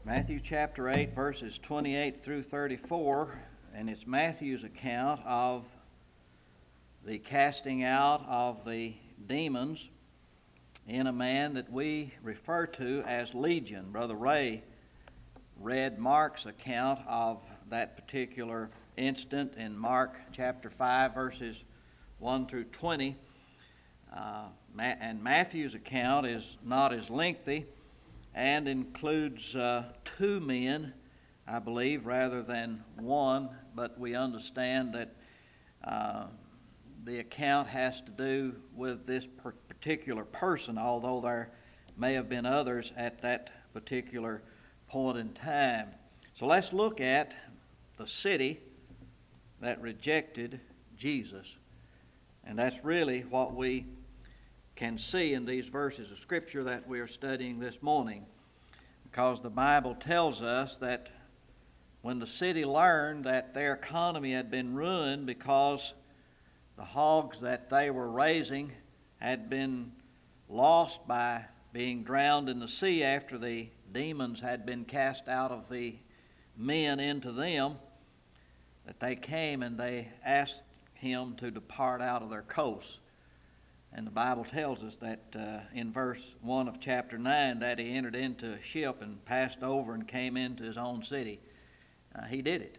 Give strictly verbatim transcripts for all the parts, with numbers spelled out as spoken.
Matthew chapter eight, verses twenty-eight through thirty-four, and it's Matthew's account of the casting out of the demons in a man that we refer to as Legion. Brother Ray read Mark's account of that particular instant in Mark chapter five, verses one through twenty. Uh, and Matthew's account is not as lengthy and includes uh, two men, I believe, rather than one, but we understand that uh, the account has to do with this particular person, although there may have been others at that particular point in time. So let's look at the city that rejected Jesus. And that's really what we can see in these verses of Scripture that we are studying this morning. Because the Bible tells us that when the city learned that their economy had been ruined because the hogs that they were raising had been lost by being drowned in the sea after the demons had been cast out of the men into them, that they came and they asked him to depart out of their coasts. And the Bible tells us that uh, in verse one of chapter nine that he entered into a ship and passed over and came into his own city. Uh, he did it.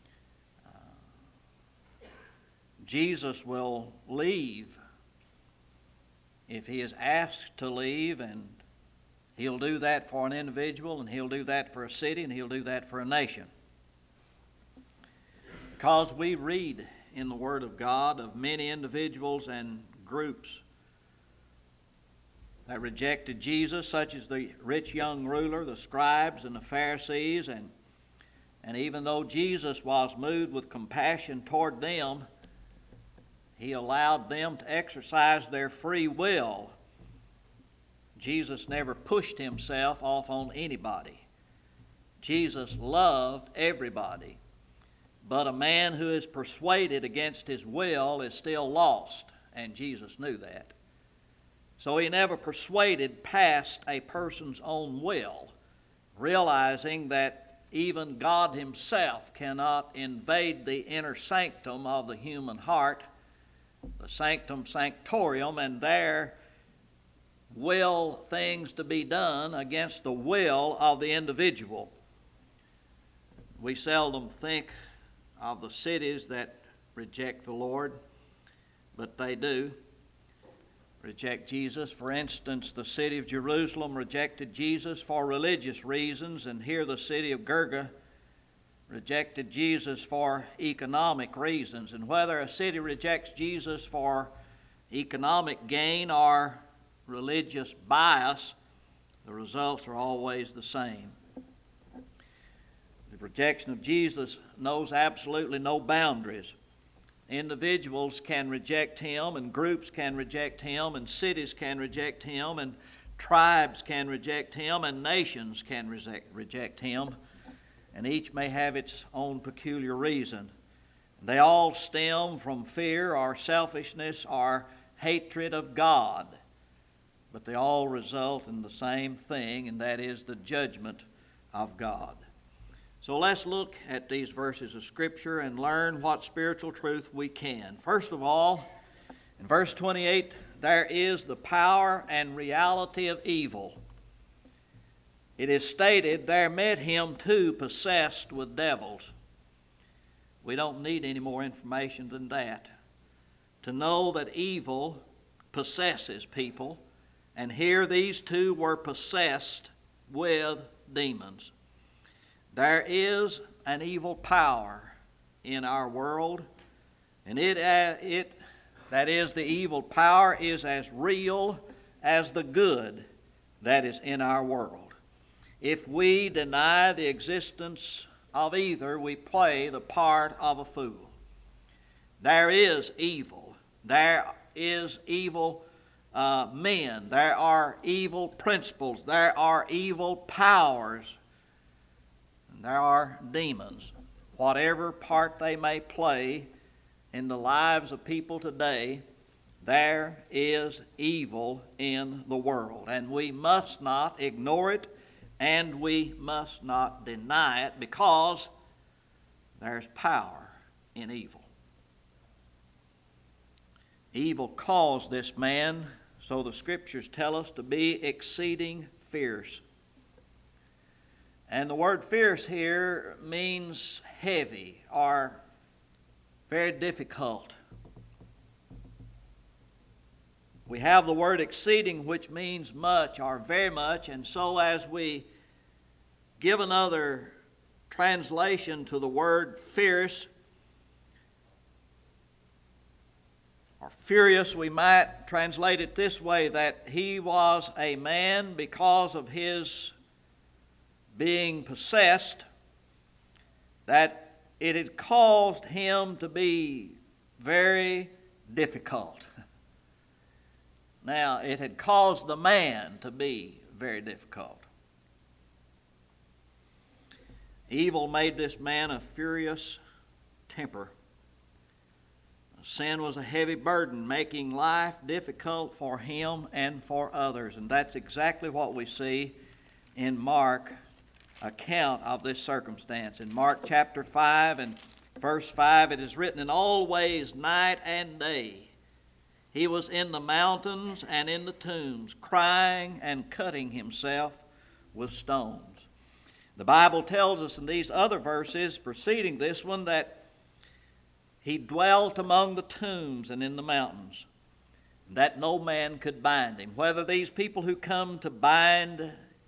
Uh, Jesus will leave if he is asked to leave, and he'll do that for an individual, and he'll do that for a city, and he'll do that for a nation. Because we read in the Word of God of many individuals and groups that rejected Jesus, such as the rich young ruler, the scribes, and the Pharisees, and and even though Jesus was moved with compassion toward them, he allowed them to exercise their free will. Jesus never pushed himself off on anybody. Jesus loved everybody. But a man who is persuaded against his will is still lost, and Jesus knew that. So he never persuaded past a person's own will, realizing that even God himself cannot invade the inner sanctum of the human heart, the sanctum sanctorum, and there will things to be done against the will of the individual. We seldom think of the cities that reject the Lord, but they do reject Jesus. For instance, the city of Jerusalem rejected Jesus for religious reasons, and here the city of Gerga rejected Jesus for economic reasons. And whether a city rejects Jesus for economic gain or religious bias, the results are always the same. The rejection of Jesus knows absolutely no boundaries. Individuals can reject him, and groups can reject him, and cities can reject him, and tribes can reject him, and nations can reject, reject him, and each may have its own peculiar reason. They all stem from fear or selfishness or hatred of God, but they all result in the same thing, and that is the judgment of God. So let's look at these verses of Scripture and learn what spiritual truth we can. First of all, in verse twenty-eight, there is the power and reality of evil. It is stated, there met him two possessed with devils. We don't need any more information than that to know that evil possesses people, and here these two were possessed with demons. There is an evil power in our world, and it, uh, it, that is, the evil power is as real as the good that is in our world. If we deny the existence of either, we play the part of a fool. There is evil. There is evil uh, men. There are evil principles. There are evil powers. There are demons. Whatever part they may play in the lives of people today, there is evil in the world. And we must not ignore it. and we must not deny it, because there's power in evil. Evil caused this man, so the Scriptures tell us, to be exceeding fierce. And the word fierce here means heavy or very difficult. We have the word exceeding, which means much or very much, and so as we give another translation to the word fierce or furious, we might translate it this way, that he was a man because of his being possessed, that it had caused him to be very difficult. Now, it had caused the man to be very difficult. Evil made this man a furious temper. Sin was a heavy burden, making life difficult for him and for others. And that's exactly what we see in Mark's account of this circumstance. In Mark chapter five and verse five, it is written, "In all ways, night and day, he was in the mountains and in the tombs, crying and cutting himself with stones." The Bible tells us in these other verses preceding this one that he dwelt among the tombs and in the mountains, that no man could bind him. Whether these people who come to bind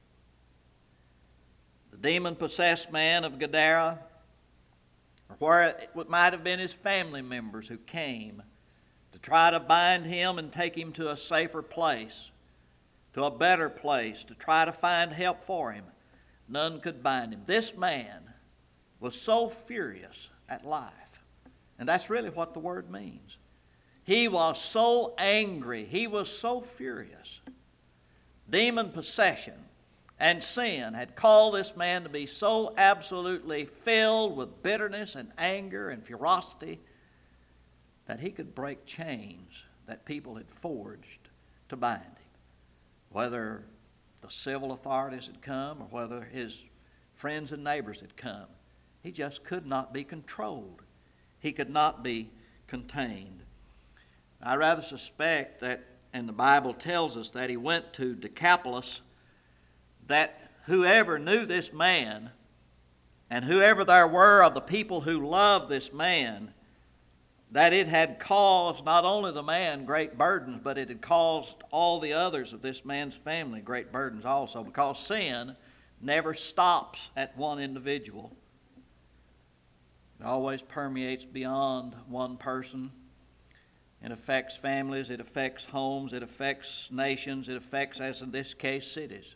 the demon-possessed man of Gadara, or where it might have been his family members who came to try to bind him and take him to a safer place, to a better place, to try to find help for him, none could bind him. This man was so furious at life. And that's really what the word means. He was so angry. He was so furious. Demon possession and sin had called this man to be so absolutely filled with bitterness and anger and ferocity that he could break chains that people had forged to bind him. Whether the civil authorities had come or whether his friends and neighbors had come, he just could not be controlled. He could not be contained. I rather suspect that, and the Bible tells us that he went to Decapolis, that whoever knew this man and whoever there were of the people who loved this man, that it had caused not only the man great burdens, but it had caused all the others of this man's family great burdens also, because sin never stops at one individual. It always permeates beyond one person. It affects families, it affects homes, it affects nations, it affects, as in this case, cities.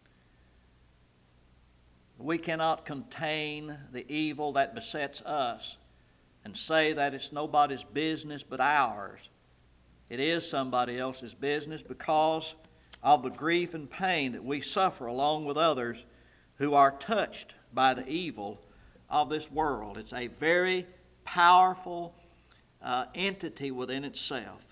We cannot contain the evil that besets us and say that it's nobody's business but ours. It is somebody else's business because of the grief and pain that we suffer along with others who are touched by the evil of this world. It's a very powerful uh, entity within itself.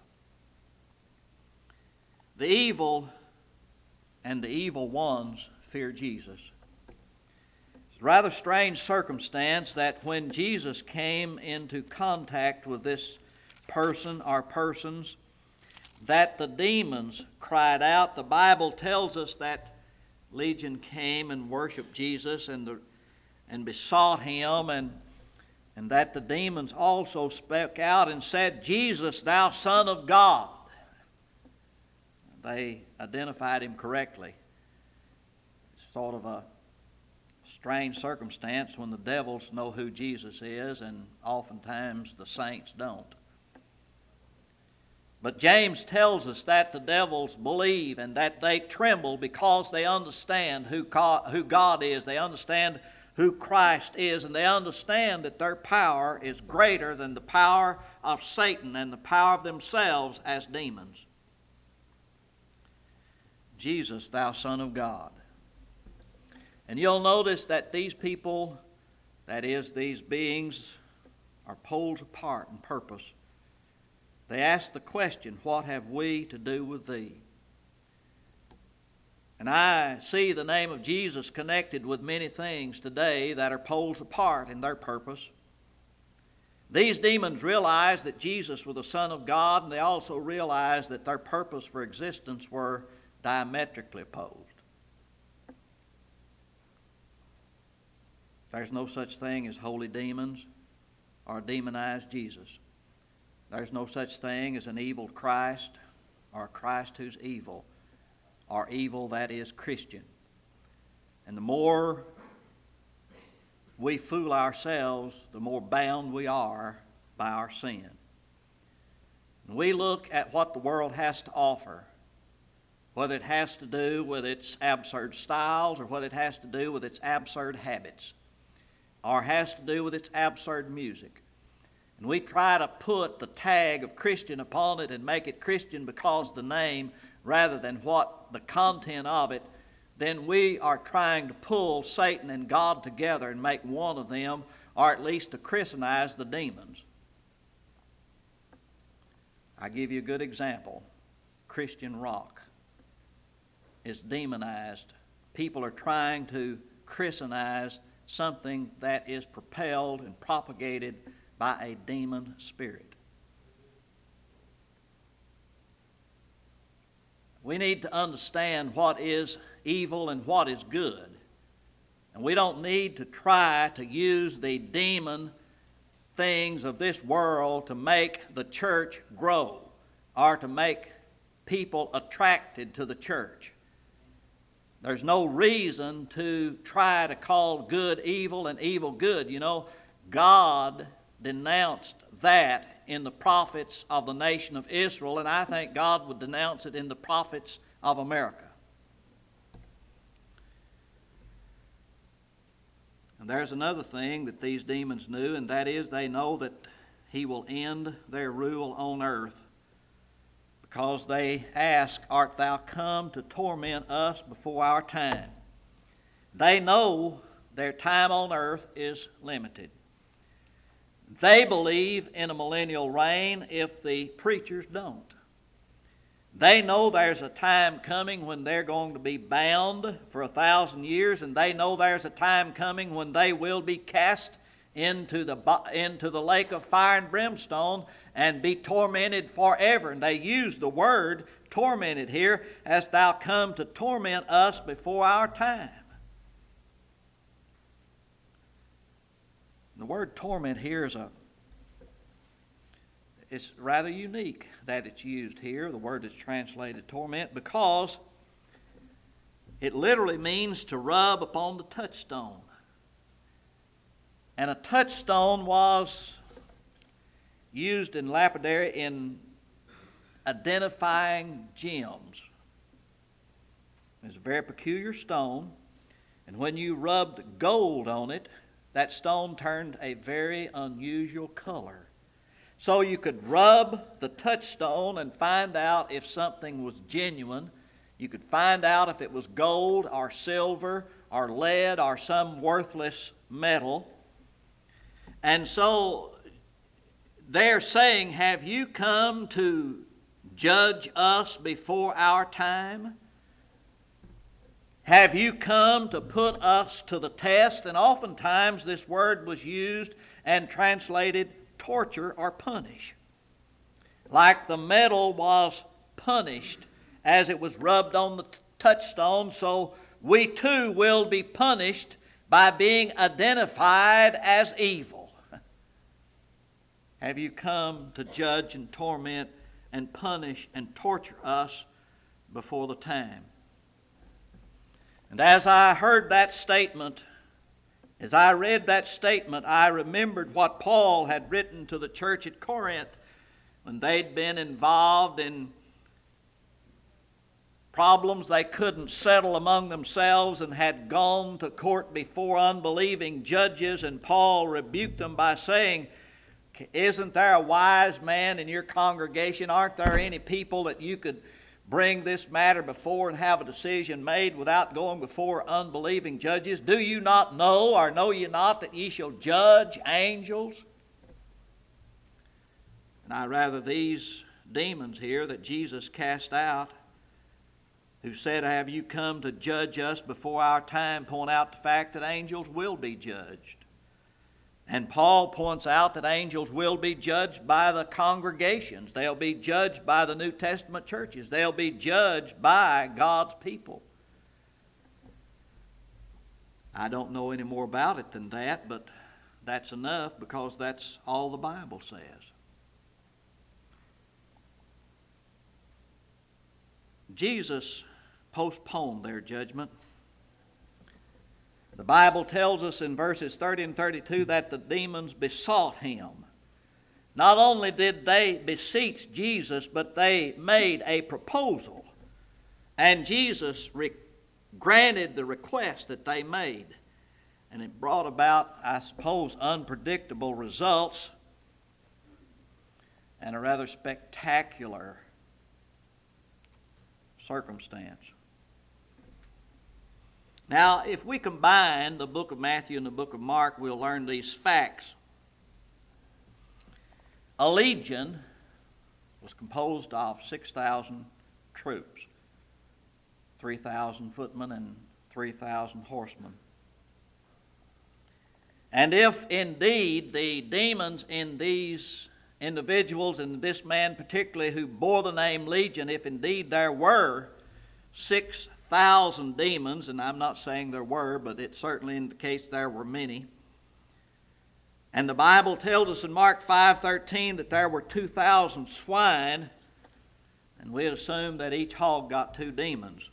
The evil and the evil ones fear Jesus. It's a rather strange circumstance that when Jesus came into contact with this person or persons, that the demons cried out. The Bible tells us that Legion came and worshiped Jesus and the and besought him, and, and that the demons also spoke out and said, "Jesus, thou Son of God." They identified him correctly. It's sort of a strange circumstance when the devils know who Jesus is, and oftentimes the saints don't. But James tells us that the devils believe and that they tremble because they understand who God is. They understand who Christ is, and they understand that their power is greater than the power of Satan and the power of themselves as demons. Jesus, thou Son of God. And you'll notice that these people, that is, these beings, are poles apart in purpose. They ask the question, "What have we to do with thee?" And I see the name of Jesus connected with many things today that are poles apart in their purpose. These demons realized that Jesus was the Son of God, and they also realized that their purpose for existence were diametrically opposed. There's no such thing as holy demons or demonized Jesus. There's no such thing as an evil Christ or a Christ who's evil, or evil that is Christian. And the more we fool ourselves, the more bound we are by our sin. And we look at what the world has to offer, whether it has to do with its absurd styles or whether it has to do with its absurd habits or has to do with its absurd music. And we try to put the tag of Christian upon it and make it Christian because of the name rather than what the content of it. Then we are trying to pull Satan and God together and make one of them, or at least to Christianize the demons. I give you a good example. Christian rock is demonized. People are trying to Christianize something that is propelled and propagated by a demon spirit. We need to understand what is evil and what is good. And we don't need to try to use the demon things of this world to make the church grow or to make people attracted to the church. There's no reason to try to call good evil and evil good. You know, God denounced that in the prophets of the nation of Israel, and I think God would denounce it in the prophets of America. And there's another thing that these demons knew, and that is they know that He will end their rule on earth, because they ask, "Art thou come to torment us before our time?" They know their time on earth is limited. They believe in a millennial reign if the preachers don't. They know there's a time coming when they're going to be bound for a thousand years, and they know there's a time coming when they will be cast into the, into the lake of fire and brimstone and be tormented forever. And they use the word tormented here, "Hast thou come to torment us before our time?" The word torment here is a, it's rather unique that it's used here. The word is translated torment because it literally means to rub upon the touchstone. And a touchstone was used in lapidary in identifying gems. It's a very peculiar stone, and when you rubbed gold on it, that stone turned a very unusual color. So you could rub the touchstone and find out if something was genuine. You could find out if it was gold or silver or lead or some worthless metal. And so they're saying, "Have you come to judge us before our time? Have you come to put us to the test?" And oftentimes this word was used and translated torture or punish. Like the metal was punished as it was rubbed on the touchstone, so we too will be punished by being identified as evil. Have you come to judge and torment and punish and torture us before the time? And as I heard that statement, as I read that statement, I remembered what Paul had written to the church at Corinth when they'd been involved in problems they couldn't settle among themselves and had gone to court before unbelieving judges, and Paul rebuked them by saying, "Isn't there a wise man in your congregation? Aren't there any people that you could bring this matter before and have a decision made without going before unbelieving judges? Do you not know, or know ye not, that ye shall judge angels?" And I rather these demons here that Jesus cast out who said, "Have you come to judge us before our time?" point out the fact that angels will be judged. And Paul points out that angels will be judged by the congregations. They'll be judged by the New Testament churches. They'll be judged by God's people. I don't know any more about it than that, but that's enough because that's all the Bible says. Jesus postponed their judgment. The Bible tells us in verses thirty and thirty-two that the demons besought him. Not only did they beseech Jesus, but they made a proposal. And Jesus re- granted the request that they made. And it brought about, I suppose, unpredictable results and a rather spectacular circumstance. Now, if we combine the book of Matthew and the book of Mark, we'll learn these facts. A legion was composed of six thousand troops, three thousand footmen and three thousand horsemen. And if indeed the demons in these individuals, and this man particularly who bore the name Legion, if indeed there were six thousand demons, and I'm not saying there were, but it certainly indicates there were many. And the Bible tells us in Mark five thirteen that there were two thousand swine, and we'd assume that each hog got two demons.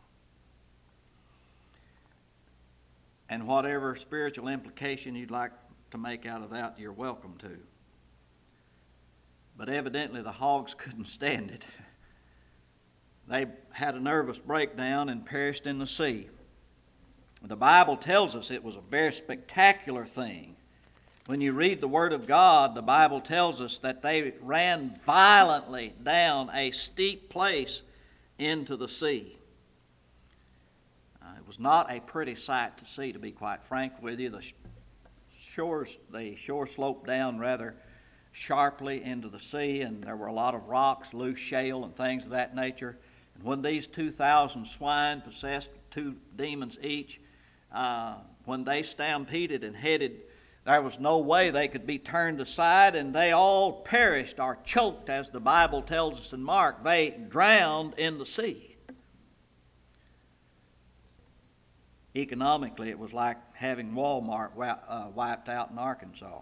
And whatever spiritual implication you'd like to make out of that, you're welcome to. But evidently the hogs couldn't stand it. They had a nervous breakdown and perished in the sea. The Bible tells us it was a very spectacular thing. When you read the Word of God, the Bible tells us that they ran violently down a steep place into the sea. Uh, it was not a pretty sight to see, to be quite frank with you. The shores, the shore sloped down rather sharply into the sea, and there were a lot of rocks, loose shale, and things of that nature. And when these two thousand swine possessed two demons each, uh, when they stampeded and headed, there was no way they could be turned aside, and they all perished or choked, as the Bible tells us in Mark. They drowned in the sea. Economically, it was like having Walmart uh, wiped out in Arkansas.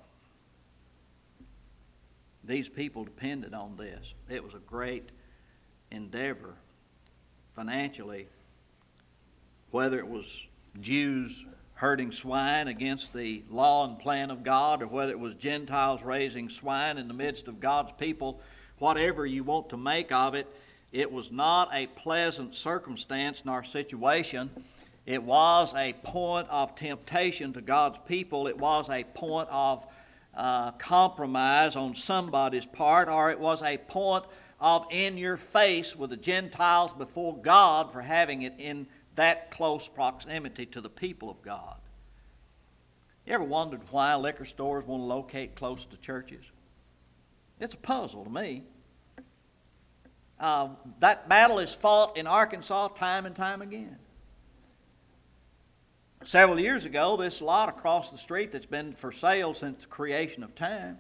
These people depended on this. It was a great endeavor financially, whether it was Jews herding swine against the law and plan of God, or whether it was Gentiles raising swine in the midst of God's people. Whatever you want to make of it, it was not a pleasant circumstance nor situation. It was a point of temptation to God's people. It was a point of uh, compromise on somebody's part, or it was a point of in your face with the Gentiles before God for having it in that close proximity to the people of God. You ever wondered why liquor stores want to locate close to churches? It's a puzzle to me. Uh, that battle is fought in Arkansas time and time again. Several years ago, this lot across the street that's been for sale since the creation of time,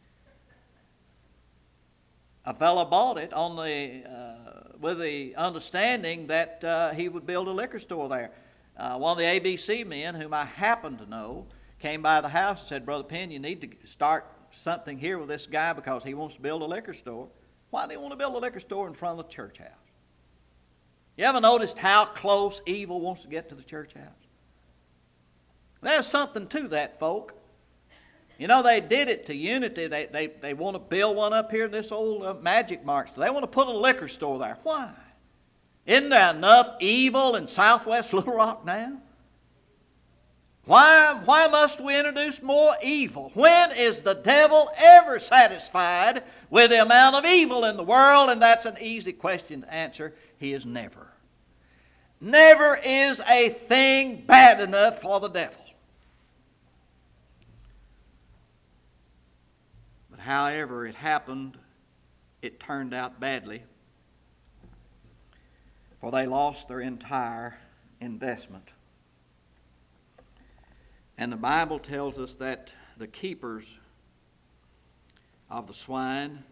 a fellow bought it on the uh, with the understanding that uh, he would build a liquor store there. Uh, one of the A B C men, whom I happen to know, came by the house and said, "Brother Penn, you need to start something here with this guy because he wants to build a liquor store." Why do he want to build a liquor store in front of the church house? You ever noticed how close evil wants to get to the church house? There's something to that, folk. You know, they did it to Unity. They, they, they want to build one up here in this old uh, Magic Mart store. They want to put a liquor store there. Why? Isn't there enough evil in southwest Little Rock now? Why, why must we introduce more evil? When is the devil ever satisfied with the amount of evil in the world? And that's an easy question to answer. He is never. Never is a thing bad enough for the devil. However it happened, it turned out badly. for they lost their entire investment. And the Bible tells us that the keepers of the swine,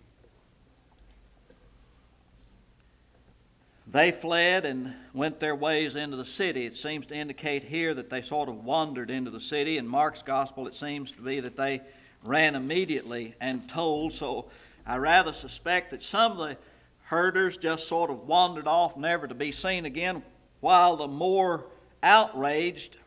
they fled and went their ways into the city. It seems to indicate here that they sort of wandered into the city. In Mark's gospel, it seems to be that they ran immediately and told. So I rather suspect that some of the herders just sort of wandered off, never to be seen again, while the more outraged,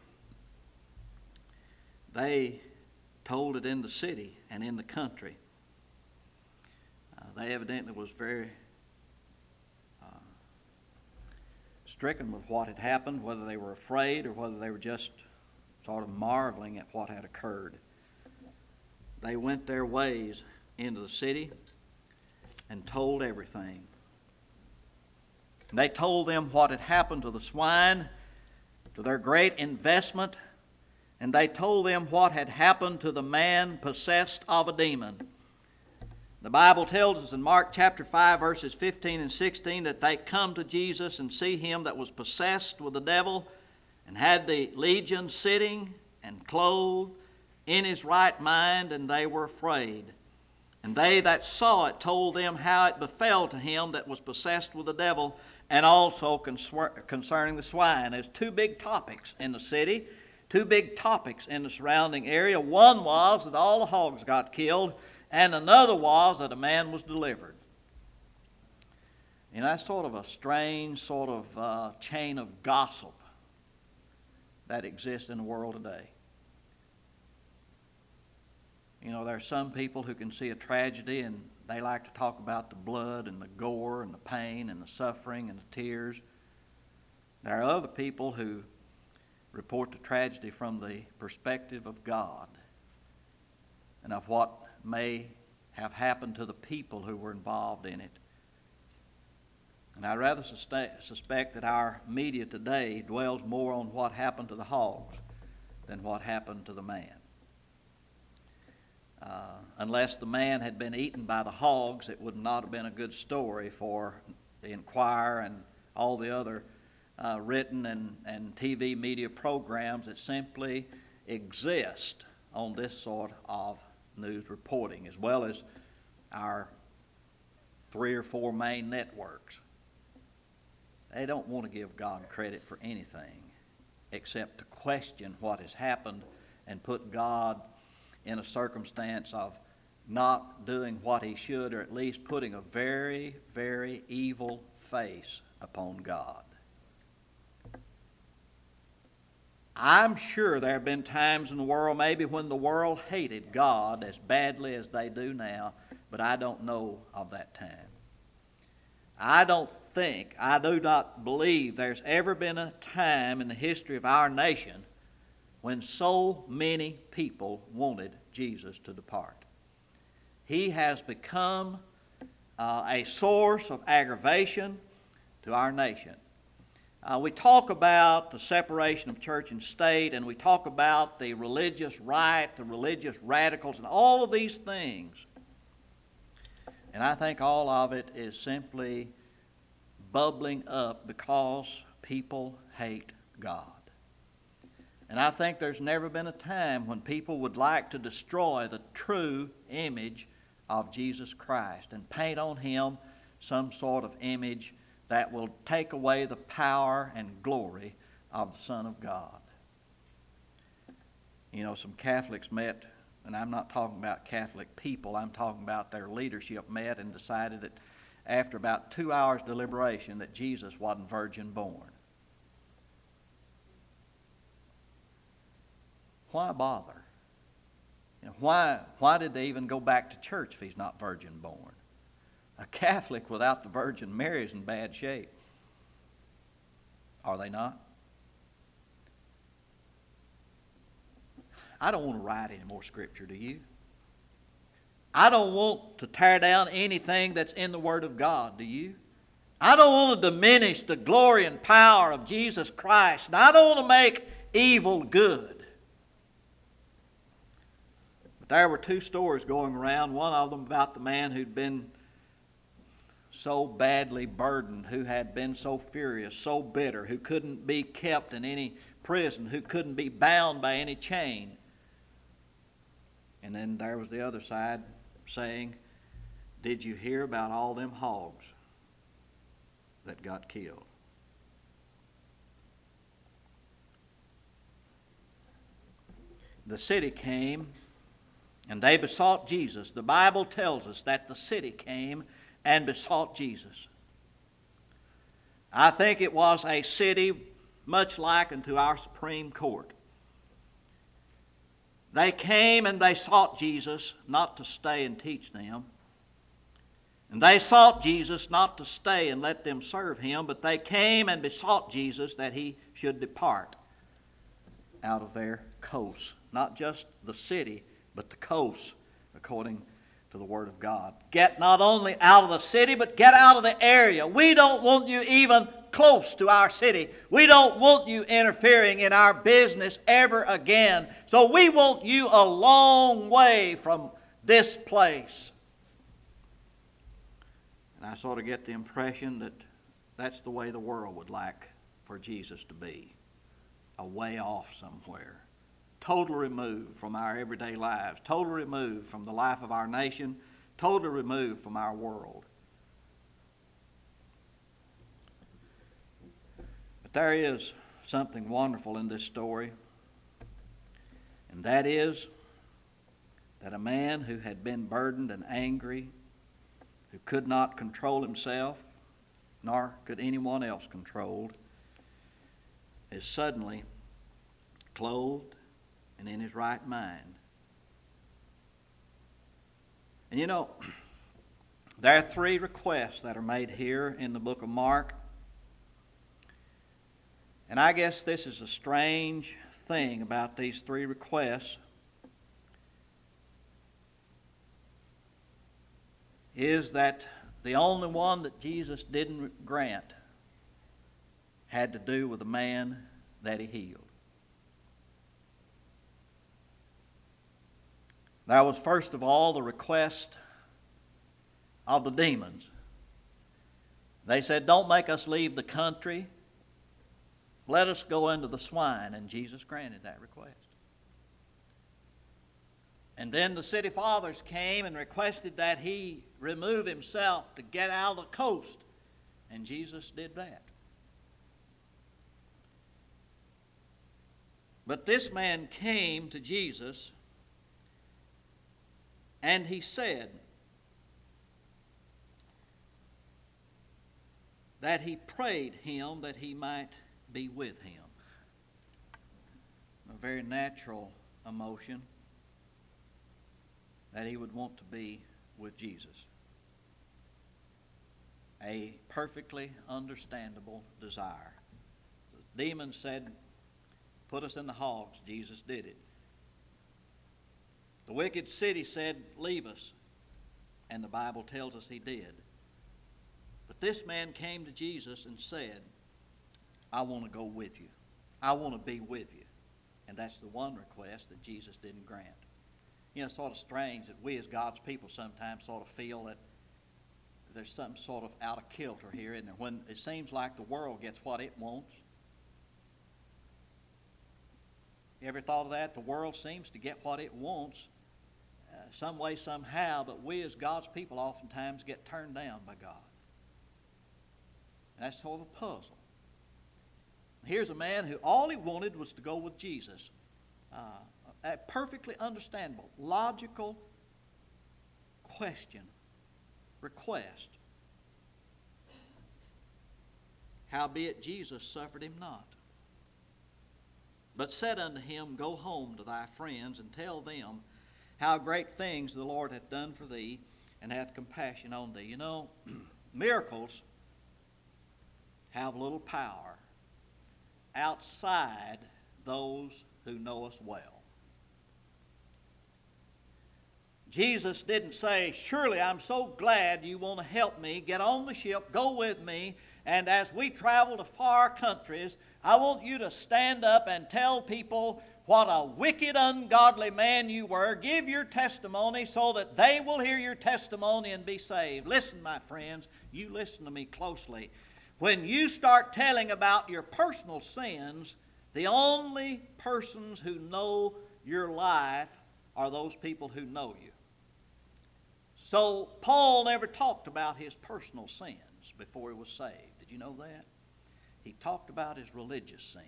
they told it in the city and in the country. Uh, they evidently was very uh, stricken with what had happened, whether they were afraid or whether they were just sort of marveling at what had occurred. They went their ways into the city and told everything. They told them what had happened to the swine, to their great investment, and they told them what had happened to the man possessed of a demon. The Bible tells us in Mark chapter five, verses fifteen and sixteen, that they come to Jesus and see him that was possessed with the devil and had the legion sitting and clothed in his right mind, and they were afraid. And they that saw it told them how it befell to him that was possessed with the devil, and also concerning the swine. There's two big topics in the city, two big topics in the surrounding area. One was that all the hogs got killed, and another was that a man was delivered. And that's sort of a strange sort of uh, chain of gossip that exists in the world today. You know, there are some people who can see a tragedy and they like to talk about the blood and the gore and the pain and the suffering and the tears. There are other people who report the tragedy from the perspective of God and of what may have happened to the people who were involved in it. And I rather suspect that our media today dwells more on what happened to the hogs than what happened to the man. Uh, unless the man had been eaten by the hogs, it would not have been a good story for the Enquirer and all the other uh, written and, and T V media programs that simply exist on this sort of news reporting, as well as our three or four main networks. They don't want to give God credit for anything except to question what has happened and put God in a circumstance of not doing what he should, or at least putting a very, very evil face upon God. I'm sure there have been times in the world maybe when the world hated God as badly as they do now, but I don't know of that time. I don't think, I do not believe there's ever been a time in the history of our nation when so many people wanted Jesus to depart. He has become uh, a source of aggravation to our nation. Uh, we talk about the separation of church and state, and we talk about the religious right, the religious radicals, and all of these things. And I think all of it is simply bubbling up because people hate God. And I think there's never been a time when people would like to destroy the true image of Jesus Christ and paint on him some sort of image that will take away the power and glory of the Son of God. You know, some Catholics met, and I'm not talking about Catholic people, I'm talking about their leadership met and decided that after about two hours deliberation that Jesus wasn't virgin born. Why bother? You know, why, why did they even go back to church if he's not virgin born? A Catholic without the Virgin Mary is in bad shape. Are they not? I don't want to write any more scripture, do you? I don't want to tear down anything that's in the Word of God, do you? I don't want to diminish the glory and power of Jesus Christ, and I don't want to make evil good. There were two stories going around, one of them about the man who'd been so badly burdened, who had been so furious, so bitter, who couldn't be kept in any prison, who couldn't be bound by any chain. And then there was the other side saying, did you hear about all them hogs that got killed? The city came and they besought Jesus. The Bible tells us that the city came and besought Jesus. I think it was a city much like unto our Supreme Court. They came and they sought Jesus not to stay and teach them. And they sought Jesus not to stay and let them serve him, but they came and besought Jesus that he should depart out of their coasts. Not just the city, but the coasts, according to the Word of God. Get not only out of the city, but get out of the area. We don't want you even close to our city. We don't want you interfering in our business ever again. So we want you a long way from this place. And I sort of get the impression that that's the way the world would like for Jesus to be. A way off somewhere. Totally removed from our everyday lives. Totally removed from the life of our nation. Totally removed from our world. But there is something wonderful in this story. And that is that a man who had been burdened and angry, who could not control himself, nor could anyone else controlled, is suddenly clothed and in his right mind. And you know, there are three requests that are made here in the book of Mark. And I guess this is a strange thing about these three requests, is that the only one that Jesus didn't grant had to do with the man that he healed. There was first of all the request of the demons. They said, don't make us leave the country. Let us go into the swine. And Jesus granted that request. And then the city fathers came and requested that he remove himself to get out of the coast. And Jesus did that. But this man came to Jesus and he said that he prayed him that he might be with him. A very natural emotion that he would want to be with Jesus. A perfectly understandable desire. The demons said, put us in the hogs. Jesus did it. The wicked city said, leave us. And the Bible tells us he did. But this man came to Jesus and said, I want to go with you. I want to be with you. And that's the one request that Jesus didn't grant. You know, it's sort of strange that we as God's people sometimes sort of feel that there's some sort of out of kilter here, isn't there? When it seems like the world gets what it wants. You ever thought of that? The world seems to get what it wants uh, some way, somehow, but we as God's people oftentimes get turned down by God. And that's sort of a puzzle. Here's a man who all he wanted was to go with Jesus. Uh, a perfectly understandable, logical question, request. Howbeit Jesus suffered him not, but said unto him, go home to thy friends and tell them how great things the Lord hath done for thee and hath compassion on thee. You know, miracles have little power outside those who know us well. Jesus didn't say, surely I'm so glad you want to help me. Get on the ship, go with me, and as we travel to far countries, I want you to stand up and tell people what a wicked, ungodly man you were. Give your testimony so that they will hear your testimony and be saved. Listen, my friends, you listen to me closely. When you start telling about your personal sins, the only persons who know your life are those people who know you. So Paul never talked about his personal sins before he was saved. Did you know that? He talked about his religious sins.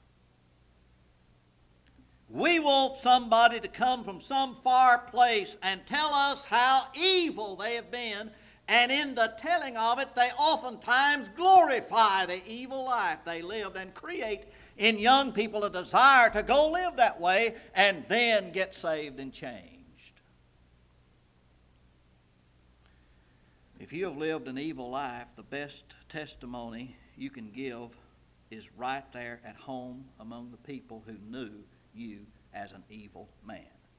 We want somebody to come from some far place and tell us how evil they have been, and in the telling of it, they oftentimes glorify the evil life they lived and create in young people a desire to go live that way and then get saved and changed. If you have lived an evil life, the best testimony you can give is right there at home among the people who knew you as an evil man.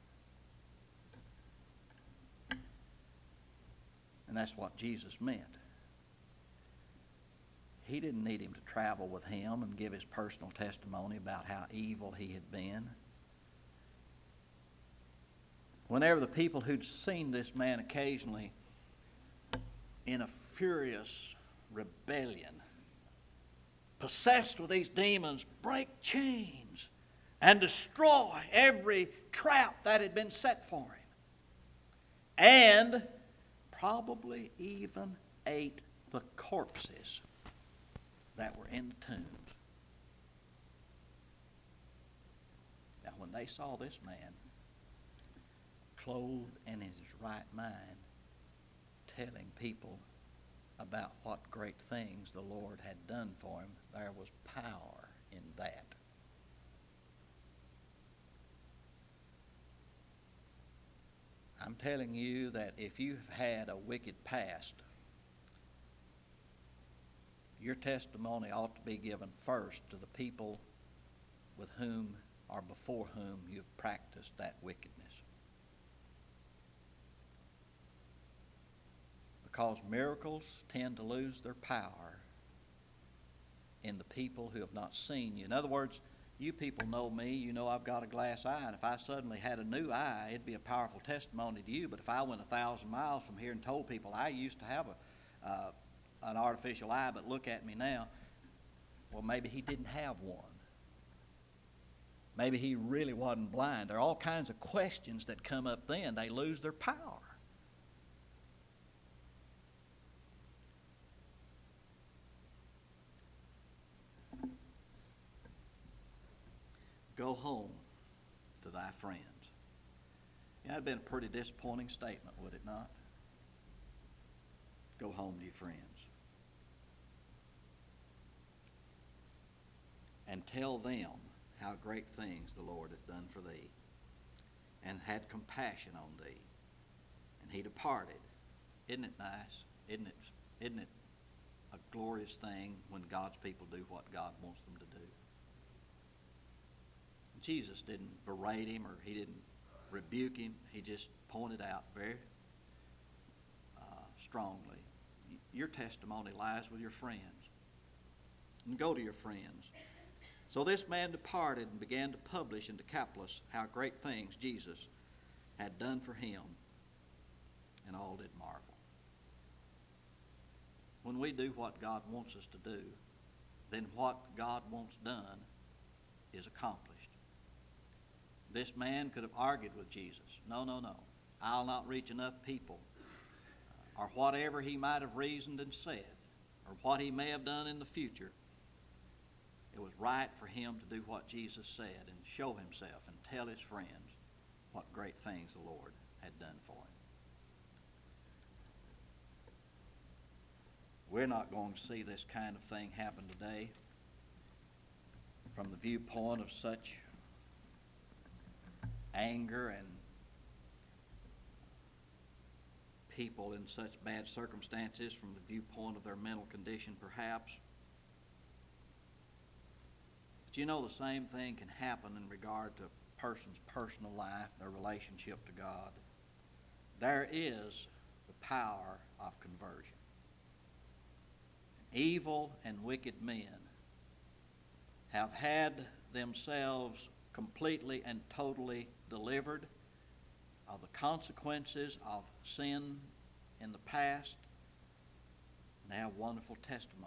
And that's what Jesus meant. He didn't need him to travel with him and give his personal testimony about how evil he had been. Whenever the people who'd seen this man occasionally in a furious rebellion, possessed with these demons, break chains and destroy every trap that had been set for him, and probably even ate the corpses that were in the tombs. Now, when they saw this man clothed and in his right mind, telling people about what great things the Lord had done for him, there was power in that. I'm telling you that if you've had a wicked past, your testimony ought to be given first to the people with whom or before whom you've practiced that wickedness. Because miracles tend to lose their power in the people who have not seen you. In other words, you people know me, you know I've got a glass eye, and if I suddenly had a new eye, it'd be a powerful testimony to you. But if I went a thousand miles from here and told people I used to have a uh, an artificial eye, but look at me now, well, maybe he didn't have one. Maybe he really wasn't blind. There are all kinds of questions that come up then. They lose their power. Go home to thy friends. Yeah, that'd been a pretty disappointing statement, would it not? Go home to your friends. And tell them how great things the Lord hath done for thee, and had compassion on thee. And he departed. Isn't it nice? Isn't it, isn't it a glorious thing when God's people do what God wants them to do? Jesus didn't berate him or he didn't rebuke him. He just pointed out very uh, strongly, your testimony lies with your friends. And go to your friends. So this man departed and began to publish in Decapolis how great things Jesus had done for him, and all did marvel. When we do what God wants us to do, then what God wants done is accomplished. This man could have argued with Jesus. No, no, no. I'll not reach enough people. Or whatever he might have reasoned and said, or what he may have done in the future. It was right for him to do what Jesus said and show himself and tell his friends what great things the Lord had done for him. We're not going to see this kind of thing happen today from the viewpoint of such anger and people in such bad circumstances, from the viewpoint of their mental condition perhaps. But you know, the same thing can happen in regard to a person's personal life, their relationship to God. There is the power of conversion. Evil and wicked men have had themselves completely and totally delivered of the consequences of sin in the past, and have wonderful testimonies.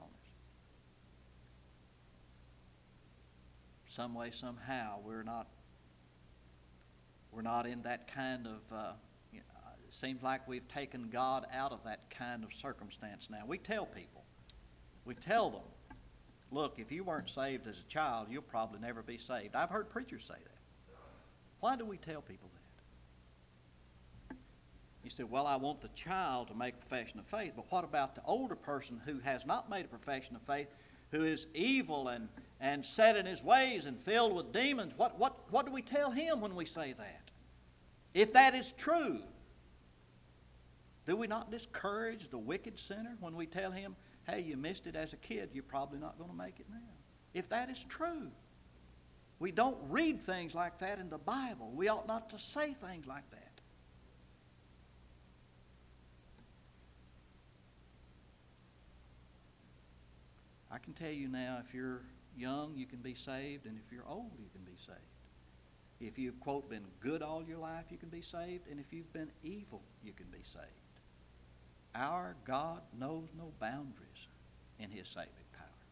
Some way, somehow, we're not we're not in that kind of. Uh, you know, it seems like we've taken God out of that kind of circumstance now. We tell people, we tell them, look, if you weren't saved as a child, you'll probably never be saved. I've heard preachers say that. Why do we tell people that? You say, well, I want the child to make a profession of faith, but what about the older person who has not made a profession of faith, who is evil and, and set in his ways and filled with demons? What, what, what do we tell him when we say that? If that is true, do we not discourage the wicked sinner when we tell him, hey, you missed it as a kid, you're probably not going to make it now? If that is true, we don't read things like that in the Bible. We ought not to say things like that. I can tell you now, if you're young, you can be saved, and if you're old, you can be saved. If you've, quote, been good all your life, you can be saved, and if you've been evil, you can be saved. Our God knows no boundaries in His saving power.